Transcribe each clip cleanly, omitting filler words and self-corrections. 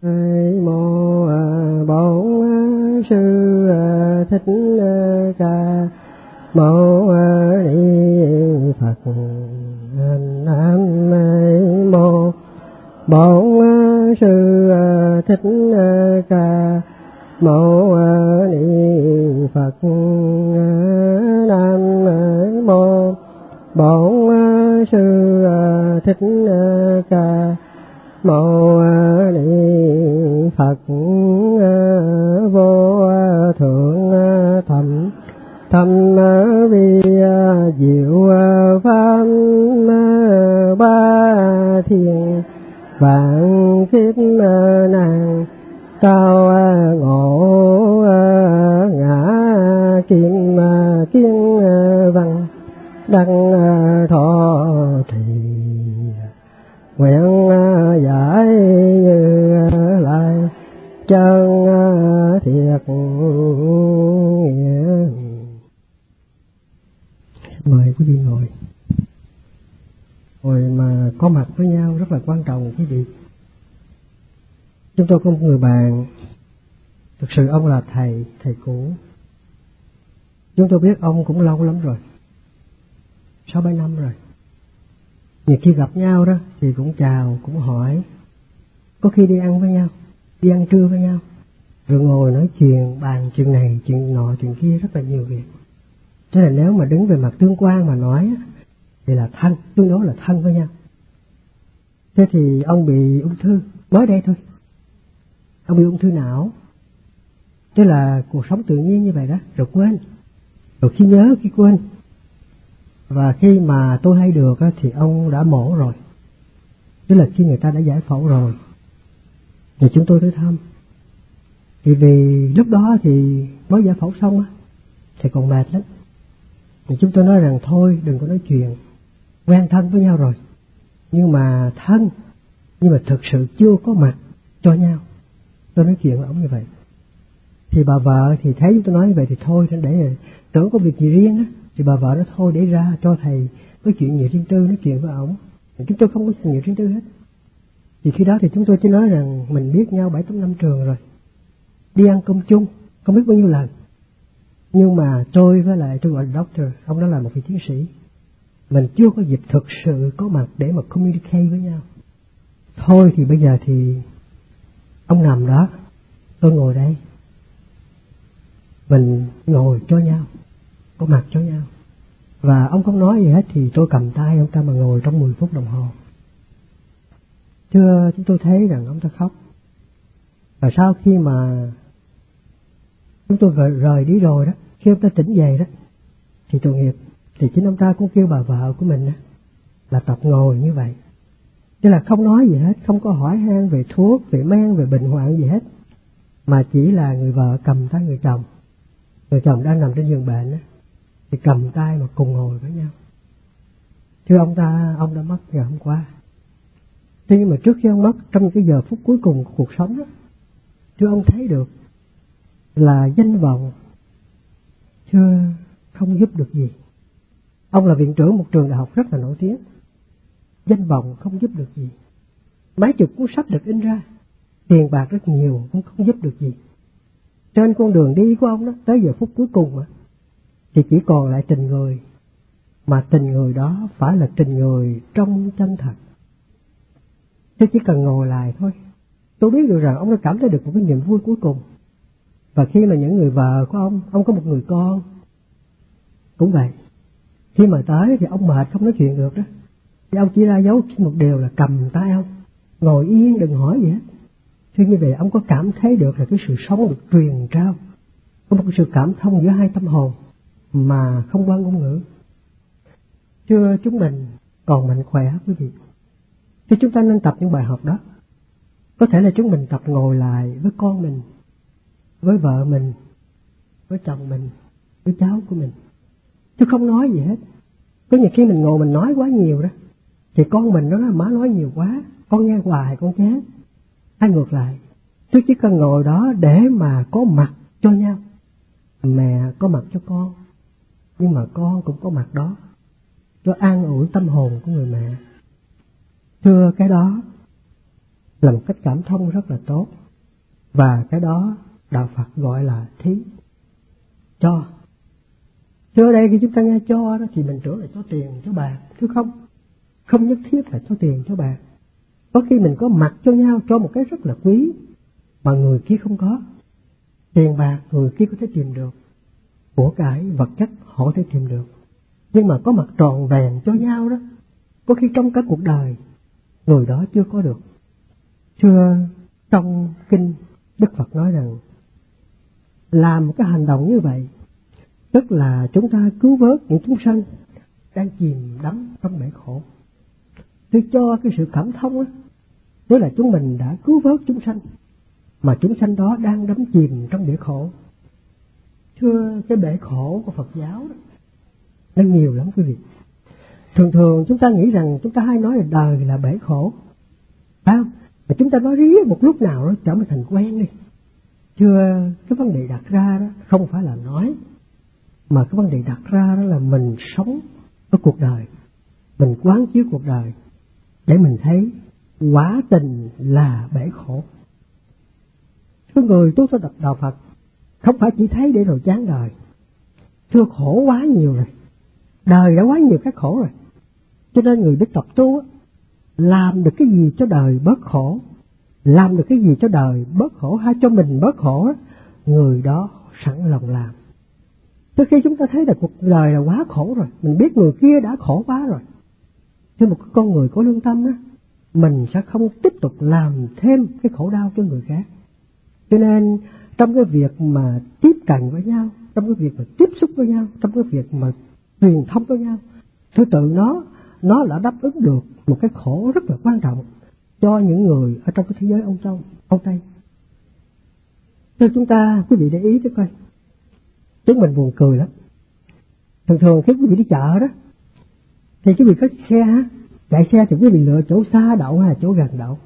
mô Bổn Sư Thích Ca Mâu Ni Phật. Nam mô Bổn Sư Thích Ca Mâu Ni Phật. Nam mô Bổn Sư Thích Ca Mâu Ni Phật. Vô thượng thầm thâm vi diệu pháp ba thiền vạn kiếp nàng cao ngộ ngã kim kiên văn đăng thọ trì nguyện giải như lai chân thiệt nghĩa. Mời quý vị ngồi. Ngồi mà có mặt với nhau rất là quan trọng quý vị. Chúng tôi có một người bạn, thực sự ông là thầy cũ. Chúng tôi biết ông cũng lâu lắm rồi, 6-7 năm rồi. Nhiều khi gặp nhau đó thì cũng chào, cũng hỏi. Có khi đi ăn với nhau, đi ăn trưa với nhau, rồi ngồi nói chuyện, bàn chuyện này, chuyện nọ, chuyện kia, rất là nhiều việc. Thế là nếu mà đứng về mặt tương quan mà nói thì là thân, tương đối là thân với nhau. Thế thì ông bị ung thư, mới đây thôi. Ông bị ung thư não. Thế là cuộc sống tự nhiên như vậy đó, rồi quên. Rồi khi nhớ, khi quên. Và khi mà tôi hay được thì ông đã mổ rồi. Tức là khi người ta đã giải phẫu rồi thì chúng tôi tới thăm. Thì vì lúc đó thì mới giải phẫu xong thì còn mệt lắm. Thì chúng tôi nói rằng thôi đừng có nói chuyện, quen thân với nhau rồi, nhưng mà thân, nhưng mà thực sự chưa có mặt cho nhau. Tôi nói chuyện với ông như vậy. Thì bà vợ thì thấy tôi nói như vậy thì thôi, để tưởng có việc gì riêng á, thì bà vợ nói thôi để ra cho thầy có chuyện nhiều riêng tư nói chuyện với ổng. Chúng tôi không có chuyện nhiều riêng tư hết. Thì khi đó thì chúng tôi chỉ nói rằng mình biết nhau 7-8 năm trường rồi, đi ăn cơm chung không biết bao nhiêu lần. Nhưng mà tôi với lại tôi gọi là doctor, ông đó là một vị tiến sĩ, mình chưa có dịp thực sự có mặt để mà communicate với nhau. Thôi thì bây giờ thì ông nằm đó, tôi ngồi đây, mình ngồi cho nhau, có mặt cho nhau. Và ông không nói gì hết thì tôi cầm tay ông ta mà ngồi trong 10 phút đồng hồ. Thưa, chúng tôi thấy rằng ông ta khóc. Và sau khi mà chúng tôi rời đi rồi đó, khi ông ta tỉnh dậy đó, thì tội nghiệp, thì chính ông ta cũng kêu bà vợ của mình đó, là tập ngồi như vậy. Tức là không nói gì hết, không có hỏi han về thuốc, về men, về bệnh hoạn gì hết. Mà chỉ là người vợ cầm tay người chồng. Người chồng đang nằm trên giường bệnh đó, thì cầm tay mà cùng ngồi với nhau. Thưa ông đã mất ngày hôm qua. Thế nhưng mà trước khi ông mất, trong cái giờ phút cuối cùng của cuộc sống đó, thưa ông thấy được là danh vọng thưa không giúp được gì. Ông là viện trưởng một trường đại học rất là nổi tiếng, danh vọng không giúp được gì. Mấy chục cuốn sách được in ra, tiền bạc rất nhiều cũng không giúp được gì. Trên con đường đi của ông đó, tới giờ phút cuối cùng thì chỉ còn lại tình người. Mà tình người đó phải là tình người trong chân thật. Thế chỉ cần ngồi lại thôi, tôi biết được rằng ông đã cảm thấy được một cái niềm vui cuối cùng. Và khi mà những người vợ của ông có một người con cũng vậy. Khi mà tới thì ông mệt không nói chuyện được đó, thì ông chỉ ra dấu một điều là cầm tay ông, ngồi yên đừng hỏi gì hết. Thế như vậy ông có cảm thấy được là cái sự sống được truyền trao, có một cái sự cảm thông giữa hai tâm hồn mà không qua ngôn ngữ. Thưa chúng mình còn mạnh khỏe quý vị, thì chúng ta nên tập những bài học đó. Có thể là chúng mình tập ngồi lại với con mình, với vợ mình, với chồng mình, với cháu của mình, chứ không nói gì hết. Có nhiều khi mình ngồi mình nói quá nhiều đó, thì con mình nó nói má nói nhiều quá, con nghe hoài con chán. Hay ngược lại, tôi chỉ cần ngồi đó để mà có mặt cho nhau. Mẹ có mặt cho con, nhưng mà con cũng có mặt đó, cho an ủi tâm hồn của người mẹ. Thưa, cái đó là một cách cảm thông rất là tốt. Và cái đó đạo Phật gọi là thí, cho. Chứ ở đây khi chúng ta nghe cho đó thì mình tưởng là cho tiền, cho bạc, chứ không nhất thiết là cho tiền, cho bạc. Có khi mình có mặt cho nhau, cho một cái rất là quý mà người kia không có. Tiền bạc người kia có thể tìm được, của cải vật chất họ có thể tìm được, nhưng mà có mặt tròn vẹn cho nhau đó, có khi trong cả cuộc đời người đó chưa có được. Xưa trong kinh Đức Phật nói rằng làm một cái hành động như vậy tức là chúng ta cứu vớt những chúng sanh đang chìm đắm trong bể khổ. Tôi cho cái sự cảm thông đó, tức là chúng mình đã cứu vớt chúng sanh, mà chúng sanh đó đang đắm chìm trong bể khổ. Thưa, cái bể khổ của Phật giáo đó, nó nhiều lắm quý vị. Thường thường chúng ta nghĩ rằng chúng ta hay nói là đời là bể khổ, phải không? Mà chúng ta nói riết một lúc nào đó trở thành quen đi. Thưa, cái vấn đề đặt ra đó không phải là nói, mà cái vấn đề đặt ra đó là mình sống ở cuộc đời, mình quán chiếu cuộc đời để mình thấy quả tình là bể khổ. Cái người tu theo đạo Phật không phải chỉ thấy để rồi chán đời. Thưa, khổ quá nhiều rồi, đời đã quá nhiều cái khổ rồi. Cho nên người biết tập tu làm được cái gì cho đời bớt khổ, làm được cái gì cho đời bớt khổ hay cho mình bớt khổ, người đó sẵn lòng làm. Trước khi chúng ta thấy là cuộc đời là quá khổ rồi, mình biết người kia đã khổ quá rồi, chứ một con người có lương tâm đó, mình sẽ không tiếp tục làm thêm cái khổ đau cho người khác. Cho nên trong cái việc mà tiếp cận với nhau, trong cái việc mà tiếp xúc với nhau, trong cái việc mà truyền thông với nhau, thứ tự nó đã đáp ứng được một cái khổ rất là quan trọng cho những người ở trong cái thế giới Âu Tây. Thưa chúng ta, quý vị để ý tới coi, chúng mình buồn cười lắm. Thường khi quý vị đi chợ đó, thì quý vị có xe, chạy xe thì quý vị lựa chỗ xa đậu hay là chỗ gần đậu?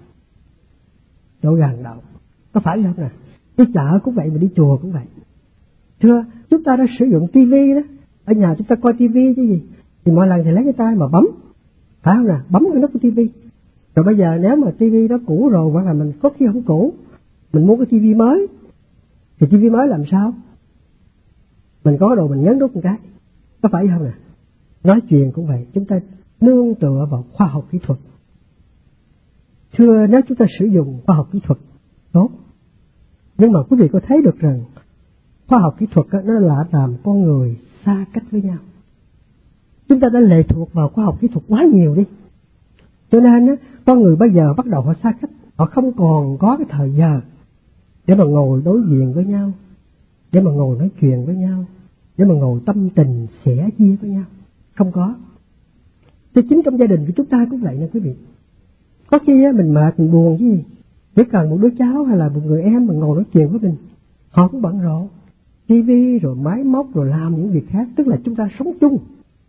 Chỗ gần đậu, có phải không nè? Đi chợ cũng vậy, mà đi chùa cũng vậy. Thưa, chúng ta đã sử dụng tivi đó, ở nhà chúng ta coi tivi chứ gì, thì mọi lần thì lấy cái tay mà bấm, phải không nè? Bấm cái nút của tivi. Rồi bây giờ nếu mà tivi đó cũ rồi, hoặc là mình có khi không cũ, mình mua cái tivi mới, thì tivi mới làm sao? Mình có đồ mình nhấn nút một cái, có phải không nè? Nói chuyện cũng vậy, chúng ta nương tựa vào khoa học kỹ thuật. Thưa, nếu chúng ta sử dụng khoa học kỹ thuật tốt, nhưng mà quý vị có thấy được rằng khoa học kỹ thuật nó là làm con người xa cách với nhau. Chúng ta đã lệ thuộc vào khoa học kỹ thuật quá nhiều đi, cho nên con người bây giờ bắt đầu họ xa cách, họ không còn có cái thời giờ để mà ngồi đối diện với nhau, để mà ngồi nói chuyện với nhau, để mà ngồi tâm tình sẻ chia với nhau. Không có. Thì chính trong gia đình của chúng ta cũng vậy nè quý vị. Có khi mình mệt, mình buồn chứ gì, chỉ cần một đứa cháu hay là một người em mà ngồi nói chuyện với mình, họ cũng bận rộn, tivi rồi máy móc rồi làm những việc khác. Tức là chúng ta sống chung.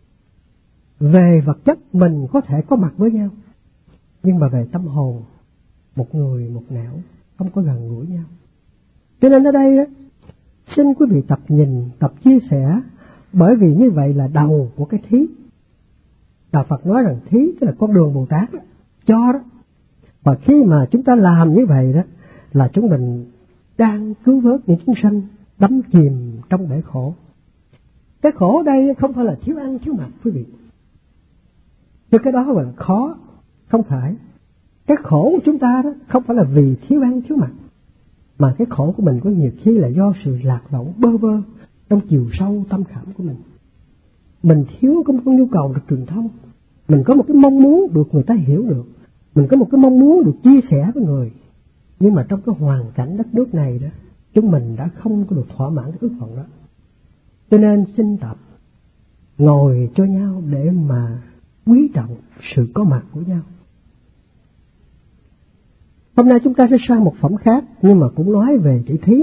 Về vật chất mình có thể có mặt với nhau, nhưng mà về tâm hồn, một người một nẻo, không có gần gũi nhau. Cho nên ở đây xin quý vị tập nhìn, tập chia sẻ, bởi vì như vậy là đầu của cái thí. Đạo Phật nói rằng thí tức là con đường Bồ Tát đó, cho đó. Và khi mà chúng ta làm như vậy đó, là chúng mình đang cứu vớt những chúng sanh đắm chìm trong bể khổ. Cái khổ ở đây không phải là thiếu ăn thiếu mặc quý vị, chứ cái đó gọi là khó. Không phải. Cái khổ của chúng ta đó không phải là vì thiếu ăn thiếu mặc, mà cái khổ của mình có nhiều khi là do sự lạc lõng bơ vơ trong chiều sâu tâm khảm của mình. Mình thiếu có một nhu cầu được truyền thông, mình có một cái mong muốn được người ta hiểu được, mình có một cái mong muốn được chia sẻ với người. Nhưng mà trong cái hoàn cảnh đất nước này đó, chúng mình đã không có được thỏa mãn cái ước vọng đó. Cho nên xin tập ngồi cho nhau để mà quý trọng sự có mặt của nhau. Hôm nay chúng ta sẽ sang một phẩm khác, nhưng mà cũng nói về chữ thí.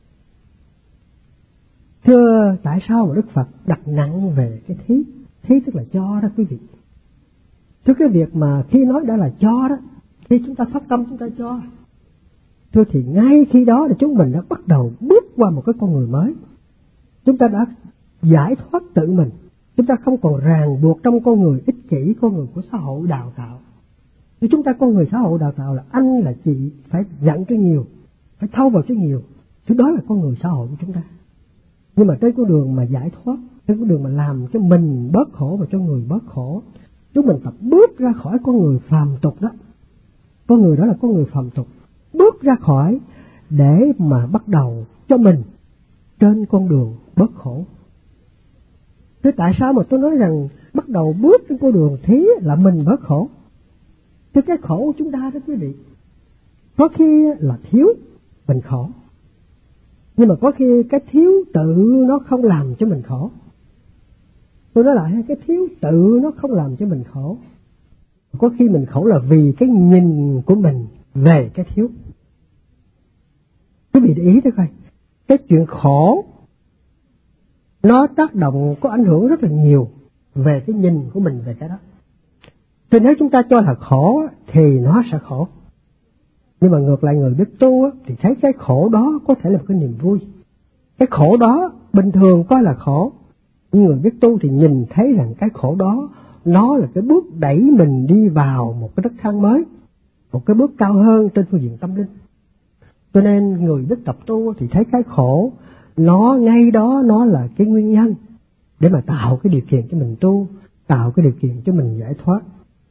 Thưa, tại sao mà Đức Phật đặt nặng về cái thí? Thí tức là cho đó quý vị. Thưa, cái việc mà khi nói đã là cho đó, khi chúng ta phát tâm chúng ta cho, thưa thì ngay khi đó là chúng mình đã bắt đầu bước qua một cái con người mới. Chúng ta đã giải thoát tự mình, chúng ta không còn ràng buộc trong con người ích kỷ, con người của xã hội đào tạo. Vì chúng ta con người xã hội đào tạo là anh là chị phải nhận cho nhiều, phải thâu vào cho nhiều. Thứ đó là con người xã hội của chúng ta. Nhưng mà trên con đường mà giải thoát, trên con đường mà làm cho mình bớt khổ và cho người bớt khổ, chúng mình tập bước ra khỏi con người phàm tục đó. Con người đó là con người phàm tục. Bước ra khỏi để mà bắt đầu cho mình trên con đường bớt khổ. Thế tại sao mà tôi nói rằng bắt đầu bước trên con đường thí là mình bớt khổ? Thế cái khổ của chúng ta đó quý vị, có khi là thiếu mình khổ, nhưng mà có khi cái thiếu tự nó không làm cho mình khổ. Tôi nói lại, cái thiếu tự nó không làm cho mình khổ. Có khi mình khổ là vì cái nhìn của mình về cái thiếu. Quý vị để ý thấy coi, cái chuyện khổ nó tác động, có ảnh hưởng rất là nhiều về cái nhìn của mình về cái đó. Thì nếu chúng ta cho là khổ thì nó sẽ khổ. Nhưng mà ngược lại người biết tu thì thấy cái khổ đó có thể là một cái niềm vui. Cái khổ đó bình thường coi là khổ, nhưng người biết tu thì nhìn thấy rằng cái khổ đó nó là cái bước đẩy mình đi vào một cái đất thang mới, một cái bước cao hơn trên phương diện tâm linh. Cho nên người biết tập tu thì thấy cái khổ nó ngay đó, nó là cái nguyên nhân để mà tạo cái điều kiện cho mình tu, tạo cái điều kiện cho mình giải thoát.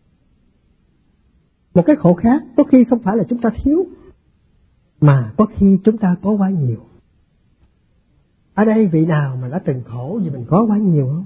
Một cái khổ khác có khi không phải là chúng ta thiếu, mà có khi chúng ta có quá nhiều. Ở đây vị nào mà đã từng khổ vì mình có quá nhiều không?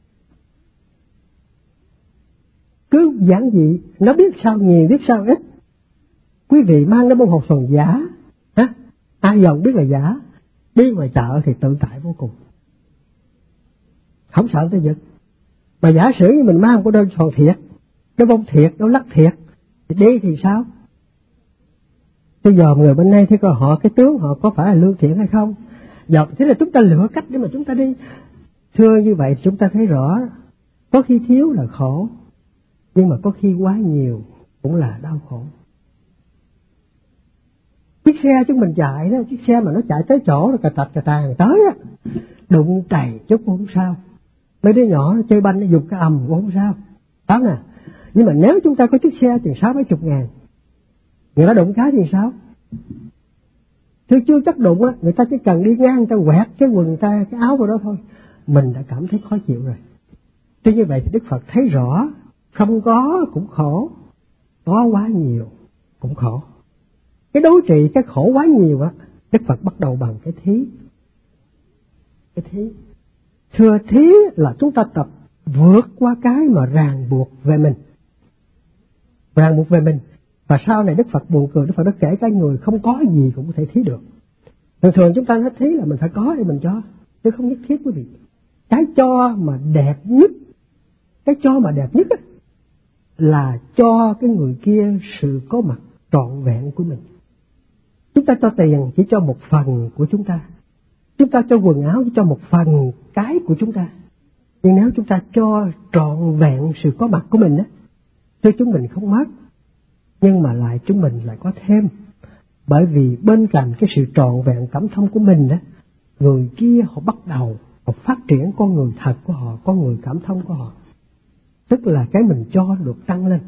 Cứ giản dị, nó biết sao nhiều, biết sao ít. Quý vị mang nó một hộp phần giả, ai dòng biết là giả, đi ngoài chợ thì tự tại vô cùng, không sợ tới giật. Mà giả sử như mình mang một đơn phần thiệt, nó bông thiệt, nó lắc thiệt, thì đi thì sao? Bây giờ người bên đây thấy coi họ, cái tướng họ có phải là lương thiện hay không? Giờ thế là chúng ta lựa cách để mà chúng ta đi. Thưa như vậy chúng ta thấy rõ, có khi thiếu là khổ, nhưng mà có khi quá nhiều cũng là đau khổ. Chiếc xe chúng mình chạy đó, chiếc xe mà nó chạy tới chỗ là cà tàng tới á, đụng trầy chút cũng không sao. Mấy đứa nhỏ nó chơi banh nó dùng cái ầm cũng không sao, đó nè. Nhưng mà nếu chúng ta có chiếc xe chừng 60-70 ngàn, người ta đụng cái thì sao? Chứ chưa chắc đụng á, người ta chỉ cần đi ngang, người ta quẹt cái quần người ta, cái áo vào đó thôi, mình đã cảm thấy khó chịu rồi. Thế như vậy thì Đức Phật thấy rõ, không có cũng khổ, có quá nhiều cũng khổ. Cái đối trị cái khổ quá nhiều á, Đức Phật bắt đầu bằng cái thí. Cái thí. Thưa thí là chúng ta tập vượt qua cái mà ràng buộc về mình. Ràng buộc về mình. Và sau này Đức Phật buồn cười, Đức Phật đã kể cái người không có gì cũng có thể thí được. Thường thường chúng ta nói thí là mình phải có để mình cho, chứ không nhất thiết quý vị. Cái cho mà đẹp nhất, cái cho mà đẹp nhất á, là cho cái người kia sự có mặt trọn vẹn của mình. Chúng ta cho tiền chỉ cho một phần của chúng ta, chúng ta cho quần áo chỉ cho một phần cái của chúng ta. Nhưng nếu chúng ta cho trọn vẹn sự có mặt của mình á, thì chúng mình không mất, nhưng mà lại chúng mình lại có thêm. Bởi vì bên cạnh cái sự trọn vẹn cảm thông của mình á, người kia họ bắt đầu họ phát triển con người thật của họ, con người cảm thông của họ. Tức là cái mình cho được tăng lên.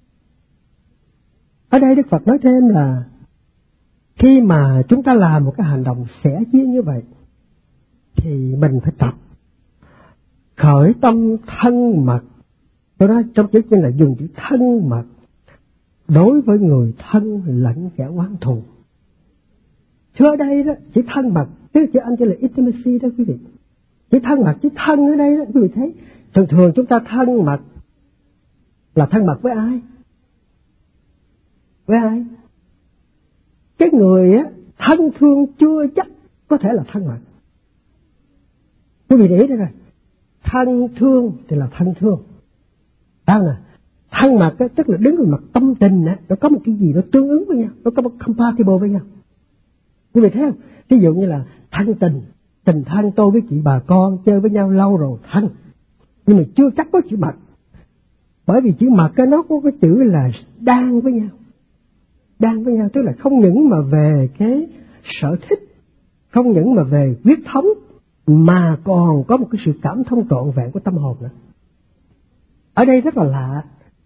Ở đây Đức Phật nói thêm là khi mà chúng ta làm một cái hành động sẻ chia như vậy, thì mình phải tập khởi tâm thân mật. Tôi nói trong chữ kinh là dùng chữ thân mật đối với người thân lẫn kẻ oán thù. Chứ ở đây đó chỉ thân mật, chứ anh chỉ là intimacy đó quý vị. Chỉ thân mật, chỉ thân ở đây đó quý vị thấy. Thường thường chúng ta thân mật là thân mật với ai? Với ai? Cái người á thân thương chưa chắc có thể là thân mật. Quý vị để ý đây rồi. Thân thương thì là thân thương. Đó là thân mật á, tức là đứng về mặt tâm tình á, nó có một cái gì nó tương ứng với nhau, nó có một compatible với nhau. Quý vị thấy không? Ví dụ như là thân tình, tình thân tôi với chị bà con chơi với nhau lâu rồi thân, nhưng mà chưa chắc có chữ mật. Bởi vì chữ mật á, nó có cái chữ là đan với nhau. Đan với nhau tức là không những mà về cái sở thích, không những mà về huyết thống, mà còn có một cái sự cảm thông trọn vẹn của tâm hồn nữa. Ở đây rất là lạ,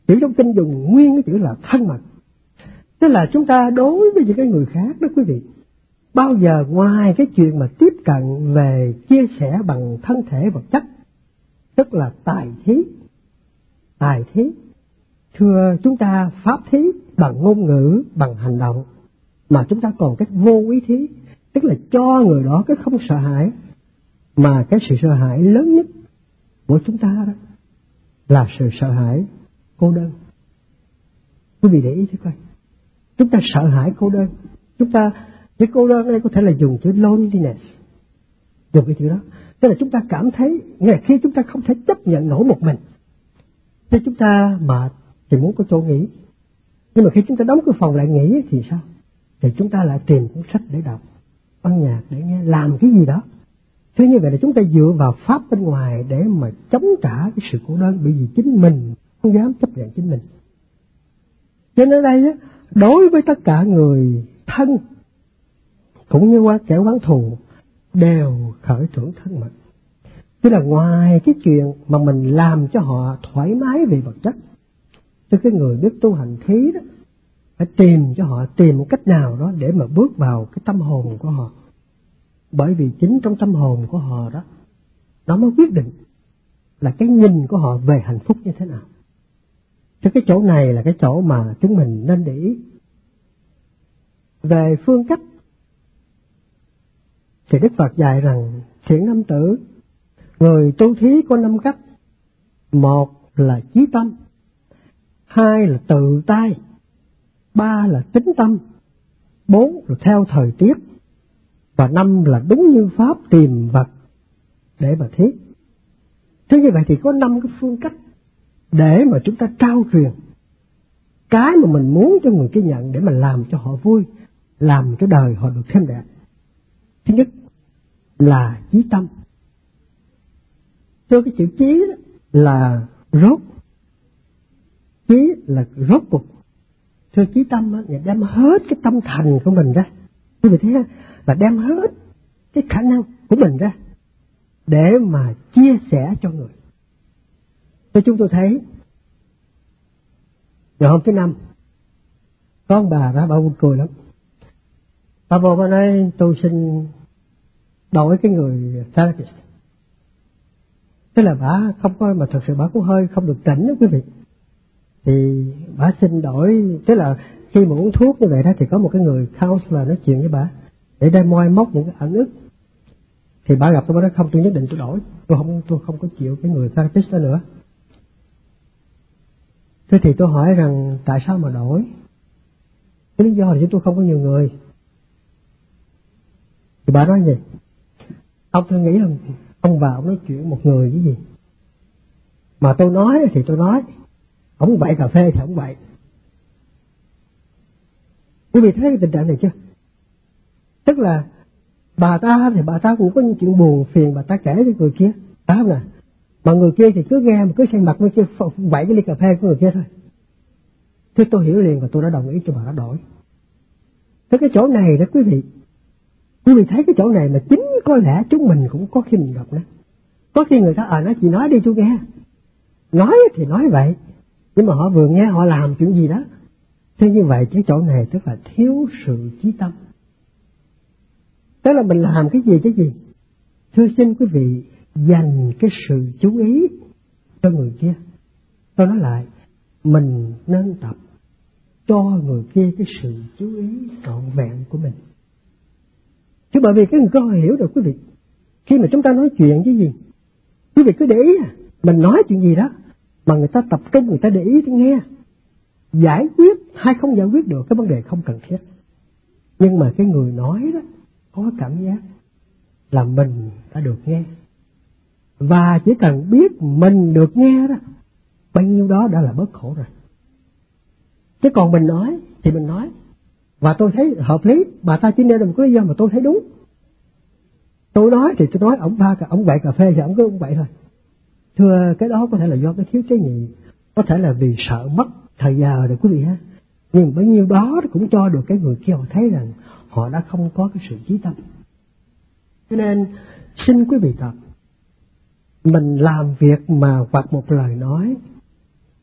Chữ trong kinh dùng nguyên cái chữ là thân mật. Tức là chúng ta đối với những cái người khác đó quý vị, bao giờ ngoài cái chuyện mà tiếp cận về chia sẻ bằng thân thể vật chất, tức là tài thí, thưa chúng ta pháp thí bằng ngôn ngữ, bằng hành động, mà chúng ta còn cái vô ý thí, tức là cho người đó cái không sợ hãi, mà cái sự sợ hãi lớn nhất của chúng ta đó là sự sợ hãi cô đơn. Quý vị để ý thế coi, chúng ta sợ hãi cô đơn. Chúng ta, cái cô đơn đây có thể là dùng chữ loneliness, dùng cái chữ đó, tức là chúng ta cảm thấy ngày khi chúng ta không thể chấp nhận nổi một mình, nên chúng ta mệt thì muốn có chỗ nghỉ. Nhưng mà khi chúng ta đóng cái phòng lại nghỉ thì sao? Thì chúng ta lại tìm cuốn sách để đọc, âm nhạc để nghe, làm cái gì đó. Thế như vậy là chúng ta dựa vào pháp bên ngoài để mà chống trả cái sự cô đơn, bởi vì chính mình không dám chấp nhận chính mình. Cho nên ở đây á, đối với tất cả người thân cũng như kẻ oán thù đều khởi thưởng thân mật. Tức là ngoài cái chuyện mà mình làm cho họ thoải mái về vật chất, tức cái người biết tu hành thí đó phải tìm cho họ, tìm một cách nào đó để mà bước vào cái tâm hồn của họ. Bởi vì chính trong tâm hồn của họ đó, nó mới quyết định là cái nhìn của họ về hạnh phúc như thế nào. Chứ cái chỗ này là cái chỗ mà chúng mình nên để ý. Về phương cách thì Đức Phật dạy rằng thiện nam tử, người tu thí có 5 cách. 1 là chí tâm, 2 là tự tay, 3 là tính tâm, 4 là theo thời tiết, và 5 là đúng như pháp tìm vật để mà thí. Thế như vậy thì có 5 cái phương cách để mà chúng ta trao truyền cái mà mình muốn cho người kia nhận, để mà làm cho họ vui, làm cho đời họ được thêm đẹp. Thứ nhất là chí tâm. Cho cái chữ chí là rốt, chí là rốt cuộc. Thưa chí tâm á, đem hết cái tâm thành của mình ra. Quý vị thấy là đem hết cái khả năng của mình ra để mà chia sẻ cho người. Thì chúng tôi thấy ngày hôm thứ Năm có ông bà ra, bà buồn cười lắm. Bà vô bà nói tôi xin đổi cái người therapist. Tức là bà không có, mà thật sự bà cũng hơi không được tỉnh đó quý vị. Thì bà xin đổi, tức là khi mà uống thuốc như vậy đó thì có một cái người counselor nói chuyện với bà để đem moi móc những cái ẩn ức. Thì bà gặp tôi, bà nói không, tôi nhất định tôi đổi, tôi không có chịu cái người therapist đó nữa. Thế thì tôi hỏi rằng tại sao mà đổi? Cái lý do là chúng tôi không có nhiều người. Thì bà nói gì? Ông tôi nghĩ là ông bà ông nói chuyện một người cái gì? Mà tôi nói thì tôi nói, ông bậy cà phê thì ông bậy. Quý vị thấy cái tình trạng này chưa? Tức là bà ta thì bà ta cũng có những chuyện buồn phiền bà ta kể cho người kia, phải không nè? Mà người kia thì cứ nghe mà cứ xem mặt người kia bậy cái ly cà phê của người kia thôi. Thế tôi hiểu liền và tôi đã đồng ý cho bà đã đổi. Thế cái chỗ này đó quý vị thấy cái chỗ này mà chính có lẽ chúng mình cũng có khi mình gặp đó. Có khi người ta nói chị nói đi tôi nghe. Nói thì nói vậy, nhưng mà họ vừa nghe họ làm chuyện gì đó. Thế như vậy cái chỗ này tức là thiếu sự chí tâm. Tức là mình làm cái gì? Thưa xin quý vị dành cái sự chú ý cho người kia. Tôi nói lại, mình nên tập cho người kia cái sự chú ý trọn vẹn của mình. Chứ bởi vì cái người có hiểu được quý vị, khi mà chúng ta nói chuyện cái gì, quý vị cứ để ý mình nói chuyện gì đó mà người ta tập trung, người ta để ý nghe. Giải quyết hay không giải quyết được cái vấn đề không cần thiết, nhưng mà cái người nói đó có cảm giác là mình đã được nghe, và chỉ cần biết mình được nghe đó, bao nhiêu đó đã là bớt khổ rồi. Chứ còn mình nói thì mình nói và tôi thấy hợp lý, bà ta chỉ nêu được một cái lý do mà tôi thấy đúng. Tôi nói thì tôi nói ông bậy cà phê thì ông cứ ông bậy thôi. Thưa, cái đó có thể là do cái thiếu trách nhiệm, có thể là vì sợ mất thời giờ rồi quý vị ha. Nhưng bấy nhiêu đó cũng cho được cái người kia họ thấy rằng họ đã không có cái sự chí tâm. Cho nên xin quý vị tập, mình làm việc mà hoặc một lời nói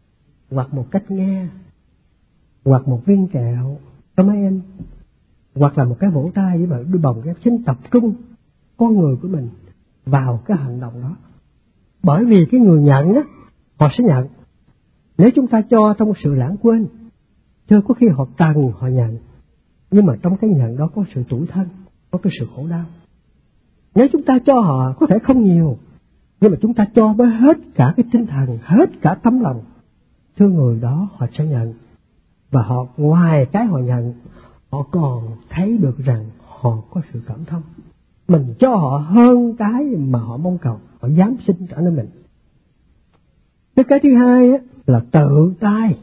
hoặc một cách nghe, hoặc một viên kẹo cho mấy em, hoặc là một cái vỗ tay với bạn đôi bồng ghép, xin tập trung con người của mình vào cái hành động đó. Bởi vì cái người nhận á, họ sẽ nhận. Nếu chúng ta cho trong sự lãng quên, thưa, có khi họ cần họ nhận, nhưng mà trong cái nhận đó có sự tủi thân, có cái sự khổ đau. Nếu chúng ta cho họ có thể không nhiều, nhưng mà chúng ta cho với hết cả cái tinh thần, hết cả tấm lòng, thưa, người đó họ sẽ nhận. Và họ ngoài cái họ nhận, họ còn thấy được rằng họ có sự cảm thông. Mình cho họ hơn cái mà họ mong cầu, họ dám xin trả nơi mình. Cái thứ hai á, là tự tay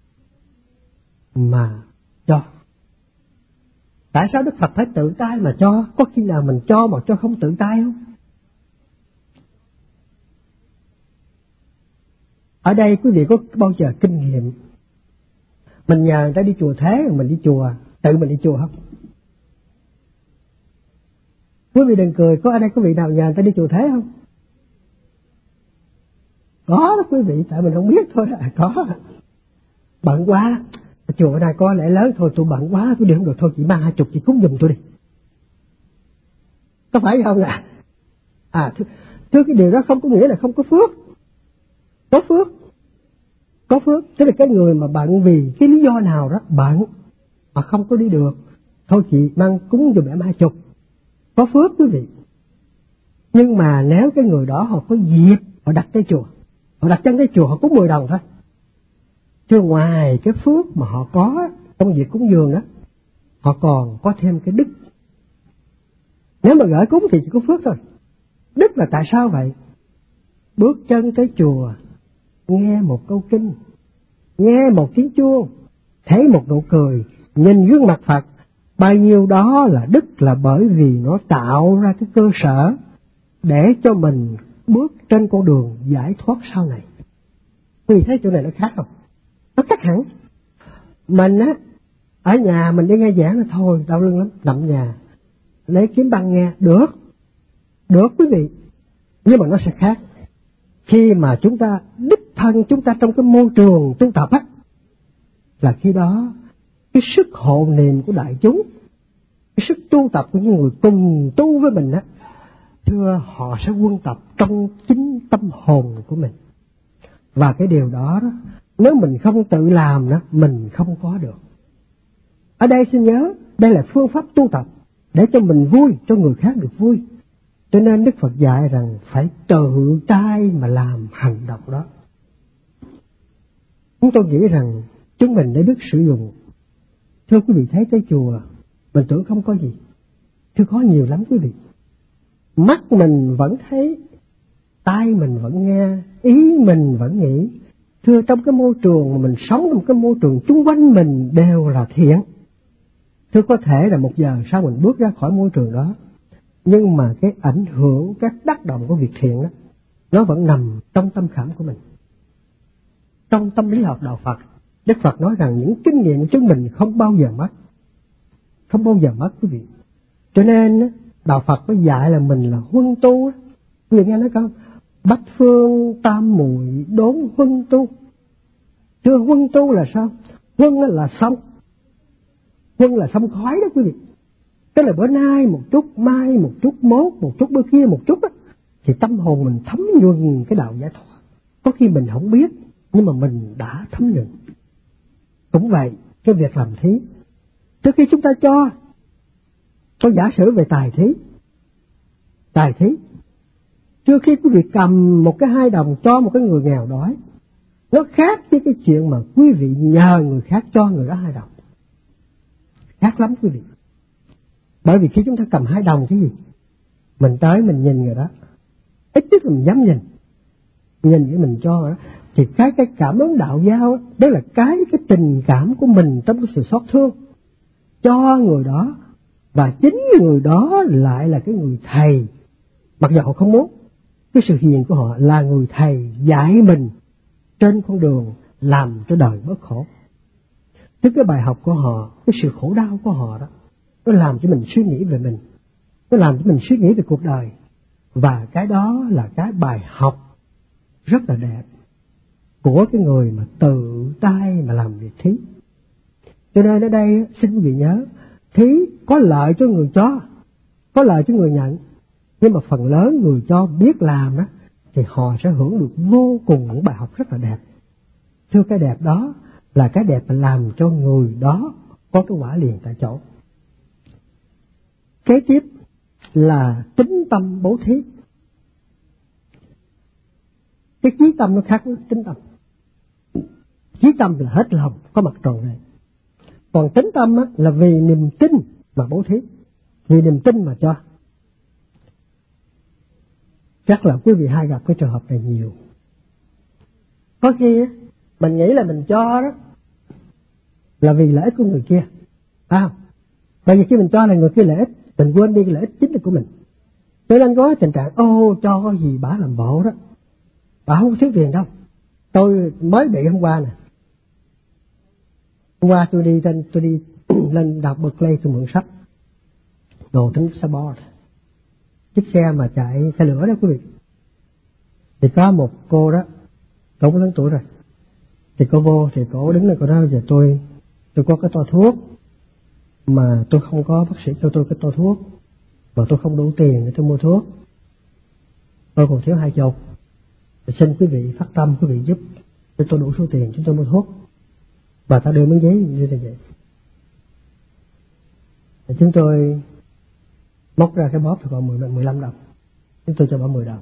mà cho. Tại sao Đức Phật phải tự tay mà cho? Có khi nào mình cho mà cho không tự tay không? Ở đây quý vị có bao giờ kinh nghiệm mình nhờ người ta đi chùa Thế, mình đi chùa, tự mình đi chùa không? Quý vị đừng cười, có ở đây có vị nào nhờ người ta đi chùa Thế không? Có đó quý vị, tại mình không biết thôi. Có. Bận quá, chùa ở đây có lễ lớn, thôi tôi bận quá, tôi đi không được, thôi chị mang 20 chị cúng giùm tôi đi. Có phải không ạ? Thưa cái điều đó không có nghĩa là không có phước. Có phước. Có phước, tức là cái người mà bận vì cái lý do nào đó bận mà không có đi được, thôi chị mang cúng giùm em 20. Có phước quý vị. Nhưng mà nếu cái người đó họ có dịp, họ đặt cái chùa, họ đặt chân cái chùa, họ cúng 10 đồng thôi. Chứ ngoài cái phước mà họ có trong việc cúng dường đó, họ còn có thêm cái đức. Nếu mà gửi cúng thì chỉ có phước thôi. Đức là tại sao vậy? Bước chân tới chùa, nghe một câu kinh, nghe một tiếng chuông, thấy một nụ cười, nhìn gương mặt Phật, bao nhiêu đó là đức, là bởi vì nó tạo ra cái cơ sở để cho mình bước trên con đường giải thoát sau này. Vì thấy chỗ này nó khác không? Nó khác hẳn. Mình á, ở nhà mình đi nghe giảng là thôi, đau lưng lắm, nằm nhà, lấy kiếm băng nghe, được quý vị. Nhưng mà nó sẽ khác. Khi mà chúng ta đích thân chúng ta trong cái môi trường tu tập á, là khi đó cái sức hộ niệm của đại chúng, cái sức tu tập của những người cùng tu với mình á, thưa, họ sẽ quân tập trong chính tâm hồn của mình. Và cái điều đó, nếu mình không tự làm đó, mình không có được. Ở đây xin nhớ, đây là phương pháp tu tập để cho mình vui, cho người khác được vui. Cho nên Đức Phật dạy rằng phải tự tay mà làm hành động đó. Chúng tôi nghĩ rằng chúng mình đã biết sử dụng. Thưa quý vị, thấy tới chùa mình tưởng không có gì, thưa có nhiều lắm quý vị. Mắt mình vẫn thấy, tai mình vẫn nghe, ý mình vẫn nghĩ. Thưa, trong cái môi trường mà mình sống, trong cái môi trường chung quanh mình đều là thiện. Thưa, có thể là 1 giờ sau mình bước ra khỏi môi trường đó, nhưng mà cái ảnh hưởng, các tác động của việc thiện đó, nó vẫn nằm trong tâm khảm của mình. Trong tâm lý học đạo Phật, Đức Phật nói rằng những kinh nghiệm của chúng mình không bao giờ mất. Không bao giờ mất quý vị. Cho nên đạo Phật mới dạy là mình là huân tu. Quý vị nghe nói không? Bách phương tam muội đốn huân tu. Thưa, huân tu là sao? Huân là xong. Huân là xong khói đó quý vị. Tức là bữa nay một chút, mai một chút, mốt một chút, bữa kia một chút á, thì tâm hồn mình thấm nhuần cái đạo giải thoát. Có khi mình không biết, nhưng mà mình đã thấm nhuần. Cũng vậy, cái việc làm thí, trước khi chúng ta cho, có giả sử về tài thí, trước khi quý vị cầm một cái 2 đồng cho một cái người nghèo đói, nó khác với cái chuyện mà quý vị nhờ người khác cho người đó 2 đồng. Khác lắm quý vị. Bởi vì khi chúng ta cầm 2 đồng cái gì, mình tới mình nhìn người đó, ít nhất là mình dám nhìn cái mình cho đó, thì cái cảm ứng đạo giao đó là cái tình cảm của mình trong cái sự xót thương cho người đó, và chính người đó lại là cái người thầy, mặc dù họ không muốn, cái sự hiền của họ là người thầy dạy mình trên con đường làm cho đời bớt khổ. Tức cái bài học của họ, cái sự khổ đau của họ đó, nó làm cho mình suy nghĩ về mình, nó làm cho mình suy nghĩ về cuộc đời. Và cái đó là cái bài học rất là đẹp. của cái người mà tự tay mà làm việc thí. Cho nên ở đây xin quý vị nhớ, thí có lợi cho người cho, có lợi cho người nhận, nhưng mà phần lớn người cho biết làm đó thì họ sẽ hưởng được vô cùng những bài học rất là đẹp. Thưa, cái đẹp đó là cái đẹp mà làm cho người đó có cái quả liền tại chỗ. Kế tiếp là tính tâm bố thí. Cái chí tâm nó khác với tính tâm. Chí tâm là hết lòng, có mặt tròn này. Còn tính tâm là vì niềm tin mà bố thí, vì niềm tin mà cho. Chắc là quý vị hay gặp cái trường hợp này nhiều. Có khi mình nghĩ là mình cho đó là vì lợi ích của người kia, phải không? Bởi vì khi mình cho là người kia lợi ích, mình quên đi cái lợi ích chính là của mình. Cho nên có tình trạng cho có gì bả làm bộ đó, bả không có thiếu tiền đâu. Tôi mới bị hôm qua nè. Hôm qua tôi đi lên đọc Berkeley, tôi mượn sách đồ tính Sabot, chiếc xe mà chạy xe lửa đó quý vị. Thì có một cô đó, cô cũng lớn tuổi rồi. Thì cô vô thì cô đứng lên cô nói giờ tôi có cái toa thuốc mà tôi không có bác sĩ cho tôi cái toa thuốc, mà tôi không đủ tiền để tôi mua thuốc, tôi còn thiếu 20. Xin quý vị phát tâm, quý vị giúp để tôi đủ số tiền chúng tôi mua thuốc. Và ta đưa miếng giấy như thế vậy. Chúng tôi móc ra cái bóp thì còn 15 đồng. Chúng tôi cho bà 10 đồng.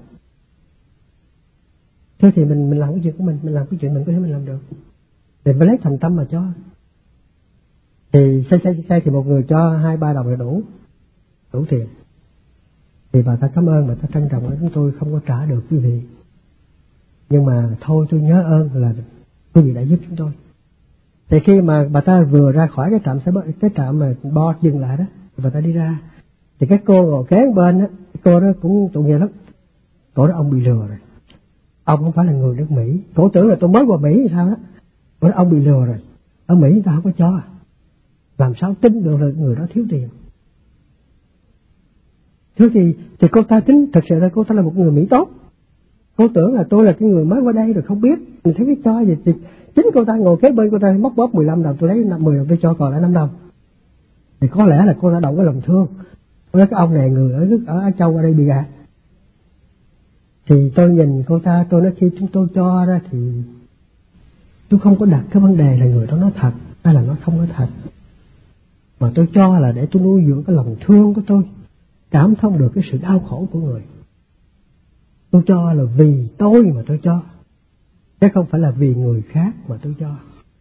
Thế thì mình làm cái chuyện của mình làm cái chuyện mình có thể mình làm được. Thì phải lấy thành tâm mà cho. Thì xe thì một người cho 2-3 đồng là đủ tiền. Thì bà ta cảm ơn, bà ta trân trọng, chúng tôi không có trả được quý vị. Nhưng mà thôi tôi nhớ ơn là quý vị đã giúp chúng tôi. Thì khi mà bà ta vừa ra khỏi cái trạm mà bo dừng lại đó, bà ta đi ra, thì cái cô ngồi kế bên đó, cô đó cũng tội nghiệp lắm. Cô đó ông bị lừa rồi. Ông không phải là người nước Mỹ. Cô tưởng là tôi mới qua Mỹ hay sao đó. Cô nói ông bị lừa rồi. Ở Mỹ người ta không có cho. Làm sao tin được là người đó thiếu tiền. Thế thì cô ta tính, thật sự là cô ta là một người Mỹ tốt. Cô tưởng là tôi là cái người mới qua đây rồi không biết. Mình thấy cái cho gì thì chính cô ta ngồi kế bên, cô ta móc bóp 15 đồng, tôi lấy 10 đồng tôi cho còn lại 5 đồng. Thì có lẽ là cô ta động cái lòng thương. Cô nói cái ông này người ở Á Châu qua đây bị gạt. Thì tôi nhìn cô ta, tôi nói khi chúng tôi cho ra thì tôi không có đặt cái vấn đề là người đó nói thật hay là nói không nói thật. Mà tôi cho là để tôi nuôi dưỡng cái lòng thương của tôi, cảm thông được cái sự đau khổ của người. Tôi cho là vì tôi mà tôi cho, chứ không phải là vì người khác mà tôi cho.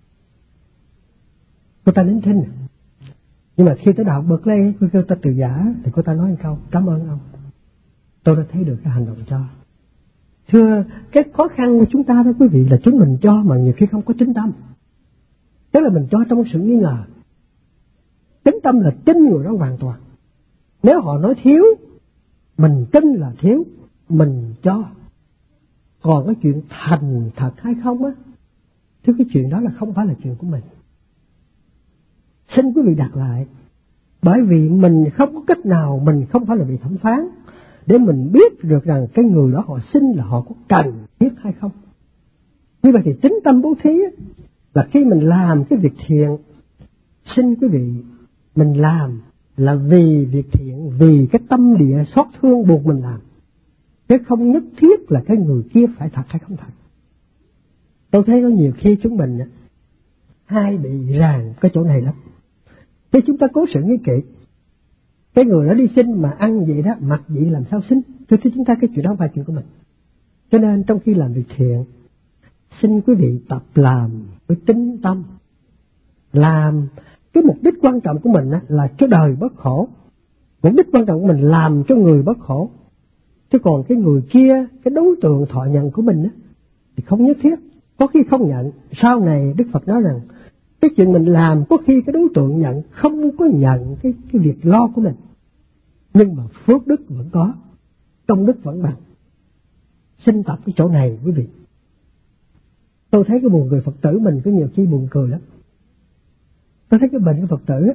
Cô ta nín thinh. Nhưng mà khi tới đạo Berkeley, cô ta từ giả, thì cô ta nói một câu, cảm ơn ông. Tôi đã thấy được cái hành động cho. Thưa, cái khó khăn của chúng ta đó quý vị là chúng mình cho mà nhiều khi không có tính tâm. Tức là mình cho trong sự nghi ngờ. Tính tâm là tin người đó hoàn toàn. Nếu họ nói thiếu, mình tin là thiếu, mình cho. Còn cái chuyện thành thật hay không á, thì cái chuyện đó là không phải là chuyện của mình. Xin quý vị đặt lại. Bởi vì mình không có cách nào, mình không phải là vị thẩm phán để mình biết được rằng cái người đó họ xin là họ có cần thiết hay không. Như vậy thì tính tâm bố thí là khi mình làm cái việc thiện, xin quý vị, mình làm là vì việc thiện, vì cái tâm địa xót thương buộc mình làm, chứ không nhất thiết là cái người kia phải thật hay không thật. Tôi thấy có nhiều khi chúng mình hay bị ràng cái chỗ này lắm. Thế chúng ta cố sự nghĩ kỹ, cái người đó đi xin mà ăn vậy đó, mặc vậy làm sao xin? Thưa chúng ta cái chuyện đó không phải chuyện của mình. Cho nên trong khi làm việc thiện, xin quý vị tập làm với tính tâm. Làm cái mục đích quan trọng của mình là cho đời bớt khổ. Mục đích quan trọng của mình làm cho người bớt khổ. Chứ còn cái người kia, cái đối tượng thọ nhận của mình thì không nhất thiết. Có khi không nhận. Sau này Đức Phật nói rằng cái chuyện mình làm có khi cái đối tượng nhận không có nhận cái việc lo của mình. Nhưng mà phước đức vẫn có, công đức vẫn bằng. Xin tập cái chỗ này quý vị. Tôi thấy cái buồn người Phật tử mình có nhiều khi buồn cười lắm. Tôi thấy cái bệnh của Phật tử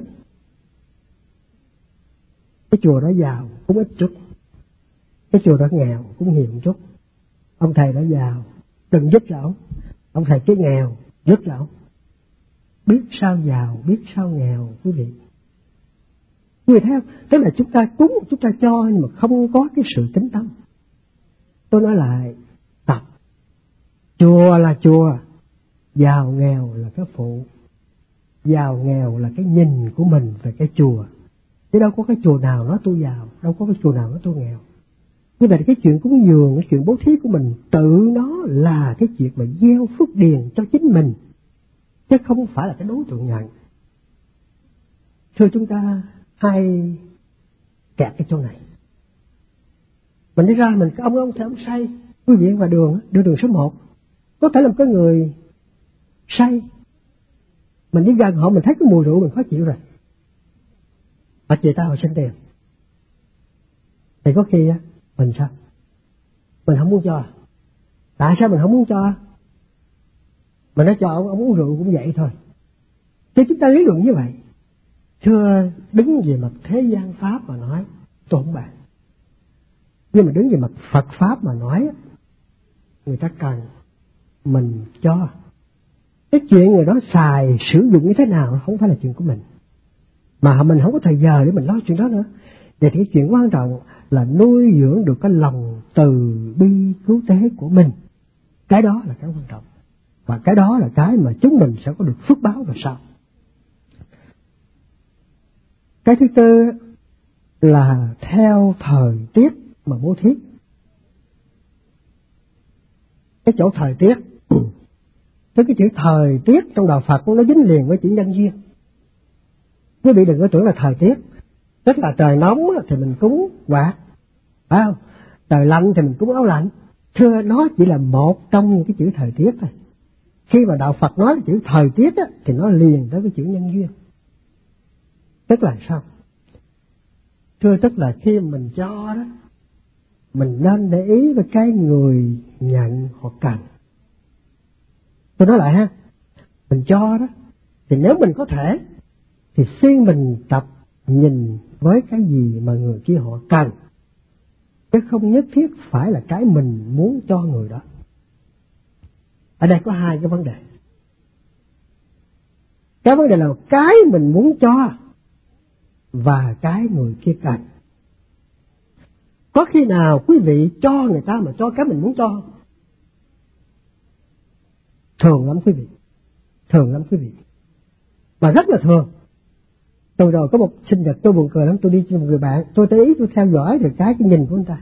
cái chùa đó giàu cũng ít chút, cái chùa đó nghèo cũng nhiều một chút. Ông thầy đó giàu đừng giúp là Ông thầy cái nghèo rất là ông. Biết sao giàu, biết sao nghèo quý vị. Quý vị thấy không? Tức là chúng ta cúng, chúng ta cho nhưng mà không có cái sự tính tâm. Tôi nói lại, tập. Chùa là chùa, giàu nghèo là cái phụ. Giàu nghèo là cái nhìn của mình về cái chùa. Chứ đâu có cái chùa nào nói tôi giàu, đâu có cái chùa nào nói tôi nghèo. Như vậy cái chuyện cúng dường, cái chuyện bố thí của mình tự nó là cái chuyện mà gieo phước điền cho chính mình, chứ không phải là cái đối tượng nhận. Thưa chúng ta hay kẹt cái chỗ này. Mình đi ra mình ông thì ông say. Quý vị vào đường số 1 có thể là một cái người say. Mình đi gần họ mình thấy cái mùi rượu mình khó chịu rồi. Họ chị ta họ xin tiền. Thì có khi mình sao? Mình không muốn cho. Tại sao mình không muốn cho? Mình nói cho ông uống rượu cũng vậy thôi. Chứ chúng ta lý luận như vậy. Thưa, đứng về mặt thế gian Pháp mà nói, tôi không bàn. Nhưng mà đứng về mặt Phật Pháp mà nói, người ta cần mình cho. Cái chuyện người đó xài, sử dụng như thế nào không phải là chuyện của mình. Mà mình không có thời giờ để mình lo chuyện đó nữa. Vậy thì cái chuyện quan trọng là nuôi dưỡng được cái lòng từ bi cứu tế của mình. Cái đó là cái quan trọng. Và cái đó là cái mà chúng mình sẽ có được phước báo về sau. Cái thứ tư là theo thời tiết mà bố thí. Cái chỗ thời tiết, tức cái chữ thời tiết trong đạo Phật nó dính liền với chữ nhân duyên. Quý vị đừng có tưởng là thời tiết, tức là trời nóng thì mình cúng quạt, phải không? Trời lạnh thì mình cúng áo lạnh. Thưa, nó chỉ là một trong những cái chữ thời tiết thôi. Khi mà đạo Phật nói chữ thời tiết thì nó liền tới cái chữ nhân duyên. Tức là sao? Thưa, tức là khi mình cho đó, mình nên để ý với cái người nhận họ cần. Tôi nói lại ha, mình cho đó, thì nếu mình có thể, thì xin mình tập nhìn với cái gì mà người kia họ cần, chứ không nhất thiết phải là cái mình muốn cho người đó. Ở đây có hai cái vấn đề. Cái vấn đề là cái mình muốn cho và cái người kia cần. Có khi nào quý vị cho người ta mà cho cái mình muốn cho không? Thường lắm quý vị. Thường lắm quý vị. Mà rất là thường. Từ rồi có một sinh nhật tôi buồn cười lắm, tôi đi với một người bạn, tôi tới ý tôi theo dõi được cái nhìn của anh ta.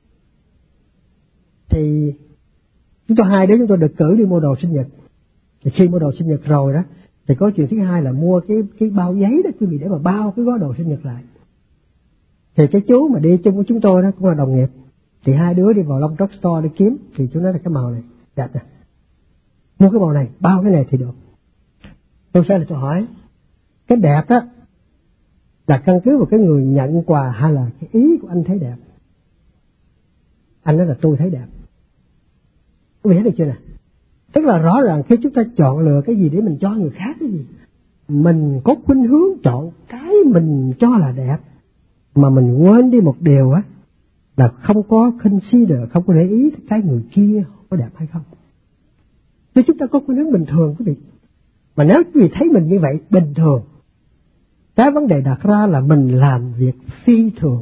Thì chúng tôi hai đứa chúng tôi được cử đi mua đồ sinh nhật. Thì khi mua đồ sinh nhật rồi đó, thì có chuyện thứ hai là mua cái bao giấy đó quý vị, để mà bao cái gói đồ sinh nhật lại. Thì cái chú mà đi chung với chúng tôi đó cũng là đồng nghiệp. Thì hai đứa đi vào Long Drug Store để kiếm, thì chú nói là cái màu này đẹp nè, mua cái màu này, bao cái này thì được. Tôi sẽ là tôi hỏi, cái đẹp á là căn cứ vào cái người nhận quà hay là cái ý của anh thấy đẹp? Anh nói là tôi thấy đẹp. Quý vị thấy được chưa nè? Tức là rõ ràng khi chúng ta chọn lựa cái gì để mình cho người khác cái gì, mình có khuynh hướng chọn cái mình cho là đẹp, mà mình quên đi một điều á, là không có consider, không có để ý cái người kia có đẹp hay không. Thì chúng ta có khuynh hướng bình thường quý vị. Mà nếu quý vị thấy mình như vậy bình thường, cái vấn đề đặt ra là mình làm việc phi thường.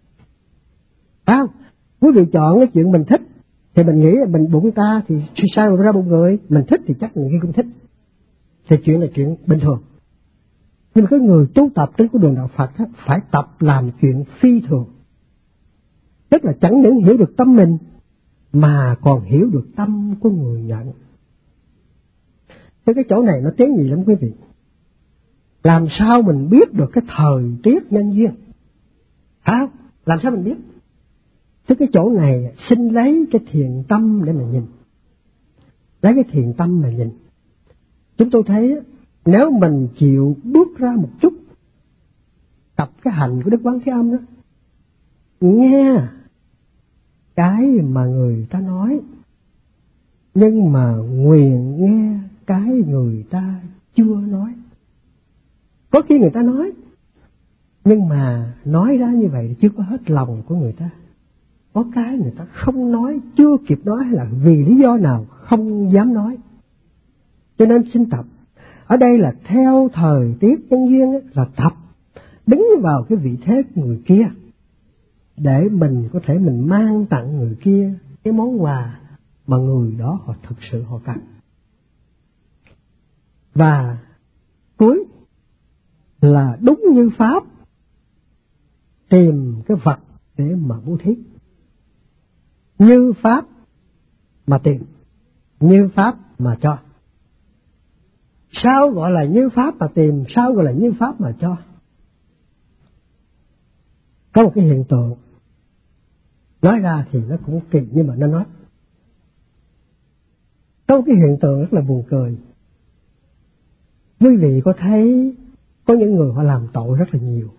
Phải không? Quý vị chọn cái chuyện mình thích, thì mình nghĩ là mình bụng ta thì sao ra bụng người, mình thích thì chắc người kia cũng thích. Thì chuyện là chuyện bình thường. Nhưng mà cái người tu tập trên con đường đạo Phật á, phải tập làm chuyện phi thường. Tức là chẳng những hiểu được tâm mình, mà còn hiểu được tâm của người nhận. Thế cái chỗ này nó tế nhị lắm quý vị. Làm sao mình biết được cái thời tiết nhân duyên? Phải không? Làm sao mình biết? Thế cái chỗ này xin lấy cái thiền tâm để mà nhìn. Lấy cái thiền tâm mà nhìn. Chúng tôi thấy nếu mình chịu bước ra một chút, tập cái hành của Đức Quán Thế Âm đó, nghe cái mà người ta nói, nhưng mà nguyện nghe cái người ta chưa nói. Có khi người ta nói, nhưng mà nói ra như vậy chưa có hết lòng của người ta. Có cái người ta không nói, chưa kịp nói, hay là vì lý do nào không dám nói. Cho nên xin tập. Ở đây là theo thời tiết nhân duyên là tập đứng vào cái vị thế của người kia để mình có thể mình mang tặng người kia cái món quà mà người đó họ thực sự họ cần. Và cuối là đúng như Pháp, tìm cái vật để mà bố thí. Như Pháp mà tìm, như Pháp mà cho. Sao gọi là như Pháp mà tìm, sao gọi là như Pháp mà cho? Có một cái hiện tượng, nói ra thì nó cũng kỳ nhưng mà nên nói. Có một cái hiện tượng rất là buồn cười. Quý vị có thấy có những người họ làm tội rất là nhiều,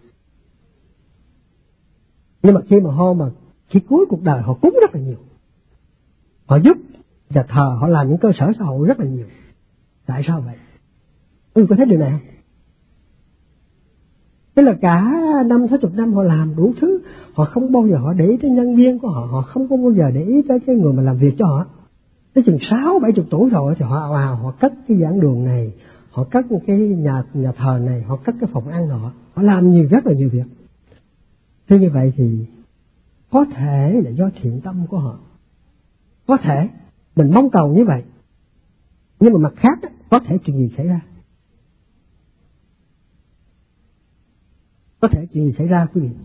nhưng mà khi cuối cuộc đời họ cúng rất là nhiều, họ giúp và thờ, họ làm những cơ sở xã hội rất là nhiều. Tại sao vậy? Có thấy điều này không? Tức là cả 50-60 năm họ làm đủ thứ, họ không bao giờ họ để ý tới nhân viên của họ, họ không có bao giờ để ý tới cái người mà làm việc cho họ. Tới chừng 60-70 tuổi rồi thì họ cất cái giảng đường này, họ cất cái nhà thờ này, họ cất cái phòng ăn họ làm rất là nhiều việc. Thế như vậy thì có thể là do thiện tâm của họ, có thể mình mong cầu như vậy, nhưng mà mặt khác có thể chuyện gì xảy ra? Có thể chuyện gì xảy ra quý vị?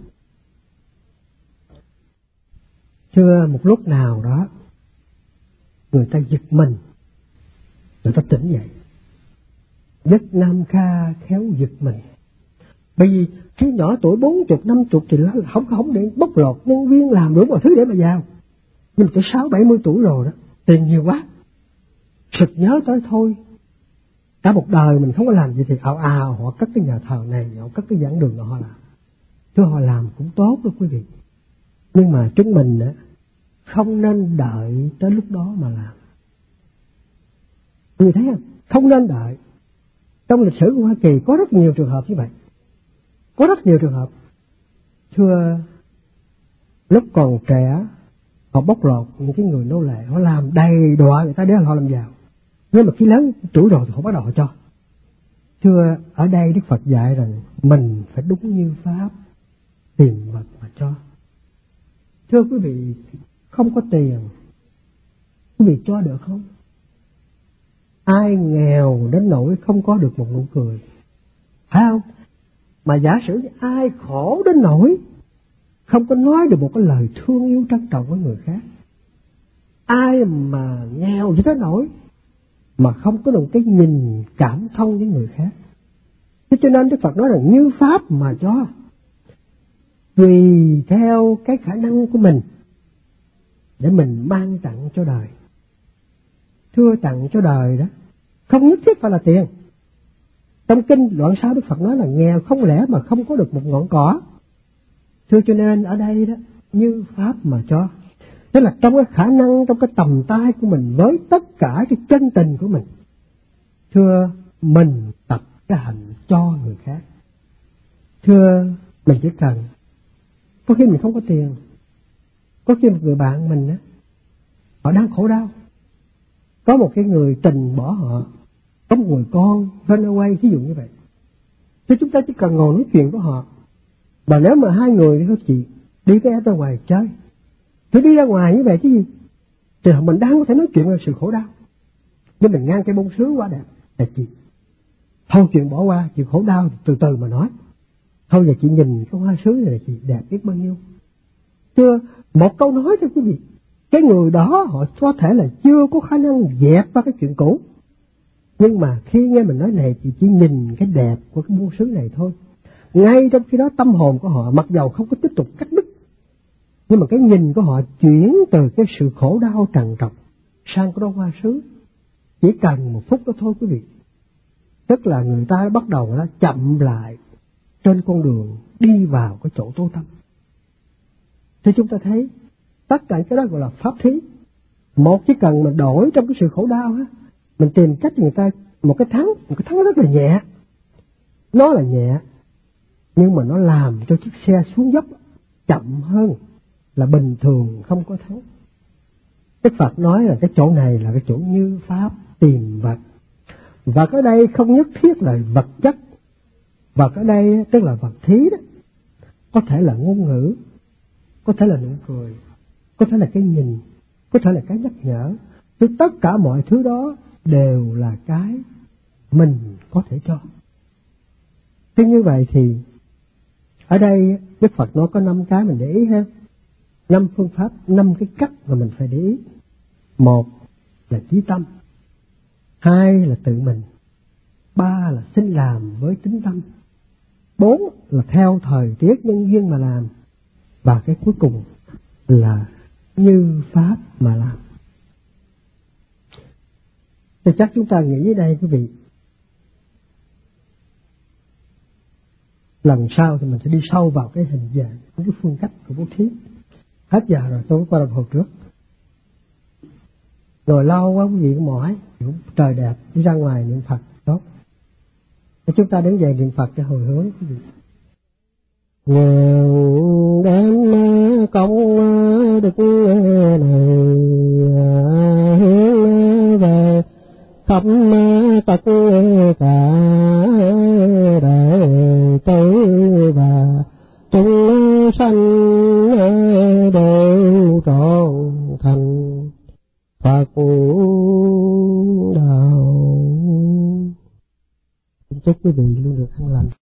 Chưa một lúc nào đó người ta giật mình, người ta tỉnh dậy. Giấc Nam Kha khéo giật mình. Bởi vì khi nhỏ tuổi 40-50 thì không để bóc lột nhân viên, làm đủ mọi thứ để mà vào. Nhưng mà tới 60-70 tuổi rồi đó, tiền nhiều quá, sực nhớ tới thôi. Cả một đời mình không có làm gì thì họ cất cái nhà thờ này, họ cất cái giảng đường họ làm. Chứ họ làm cũng tốt đó quý vị. Nhưng mà chúng mình không nên đợi tới lúc đó mà làm. Quý vị thấy không? Không nên đợi. Trong lịch sử của Hoa Kỳ có rất nhiều trường hợp như vậy. Có rất nhiều trường hợp. Thưa, lúc còn trẻ, họ bóc lột những cái người nô lệ, họ làm đầy đọa người ta để họ làm giàu. Nhưng mà khi lớn tuổi rồi thì họ bắt đầu họ cho. Thưa, ở đây Đức Phật dạy rằng mình phải đúng như Pháp, tìm vật mà cho. Thưa quý vị, không có tiền, quý vị cho được không? Ai nghèo đến nỗi không có được một nụ cười, phải không? Mà giả sử như ai khổ đến nỗi không có nói được một cái lời thương yêu trân trọng với người khác, ai mà nghèo như thế nỗi mà không có được cái nhìn cảm thông với người khác. Thế cho nên Đức Phật nói là như Pháp mà cho, tùy theo cái khả năng của mình để mình mang tặng cho đời. Thưa, tặng cho đời đó không nhất thiết phải là tiền. Trong kinh Đoạn 6 Đức Phật nói là nghèo không lẽ mà không có được một ngọn cỏ. Thưa, cho nên ở đây đó như Pháp mà cho, tức là trong cái khả năng, trong cái tầm tay của mình, với tất cả cái chân tình của mình. Thưa, mình tập cái hành cho người khác. Thưa, mình chỉ cần, có khi mình không có tiền, có khi một người bạn mình á, họ đang khổ đau, có một cái người tình bỏ họ, có một người con run away, ví dụ như vậy, thì chúng ta chỉ cần ngồi nói chuyện với họ. Và nếu mà hai người đi, các chị đi cái ra ngoài chơi, thì đi ra ngoài như vậy cái gì thì mình đang có thể nói chuyện về sự khổ đau, nhưng mình ngang cái bông sứ quá đẹp là chị thôi chuyện bỏ qua, chuyện khổ đau thì từ từ mà nói. Thôi giờ chị nhìn cái hoa sứ này là chị đẹp biết bao nhiêu. Chưa, một câu nói thôi quý vị, cái người đó họ có thể là chưa có khả năng dẹp qua cái chuyện cũ, nhưng mà khi nghe mình nói này, chị chỉ nhìn cái đẹp của cái bông sứ này thôi. Ngay trong khi đó tâm hồn của họ mặc dầu không có tiếp tục cắt đứt, nhưng mà cái nhìn của họ chuyển từ cái sự khổ đau trằn trọc sang cái đó hoa sứ. Chỉ cần một phút đó thôi quý vị, tức là người ta bắt đầu chậm lại trên con đường đi vào cái chỗ tối tăm. Thì chúng ta thấy tất cả cái đó gọi là pháp thí. Một chỉ cần mình đổi trong cái sự khổ đau á, mình tìm cách người ta một cái thắng rất là nhẹ. Nó là nhẹ, nhưng mà nó làm cho chiếc xe xuống dốc chậm hơn là bình thường không có thắng. Đức Phật nói là cái chỗ này là cái chỗ như Pháp tìm vật. Vật ở đây không nhất thiết là vật chất. Vật ở đây tức là vật thí đó. Có thể là ngôn ngữ, có thể là nụ cười, có thể là cái nhìn, có thể là cái nhắc nhở. Tất cả mọi thứ đó đều là cái mình có thể cho. Thế như vậy thì ở đây Đức Phật nói có 5 cái mình để ý ha. 5 phương pháp, 5 cái cách mà mình phải để ý. 1 là chí tâm, 2 là tự mình, 3 là sinh làm với tính tâm, 4 là theo thời tiết nhân duyên mà làm, và cái cuối cùng là như pháp mà làm. Thì chắc chúng ta nghĩ ở đây quý vị, lần sau thì mình sẽ đi sâu vào cái hình dạng của cái phương cách của bố thí. Hết giờ rồi, tôi có qua đồng hồ trước. Rồi lâu quá quý vị cũng mỏi, trời đẹp, đi ra ngoài niệm Phật tốt. Để chúng ta đứng dậy niệm Phật để hồi hướng quý vị. Nguyện đem công đức này hướng về khắp tất cả đệ tử và chúng sanh đều trọn thành Phật đạo. Chúc quý vị luôn được an lành.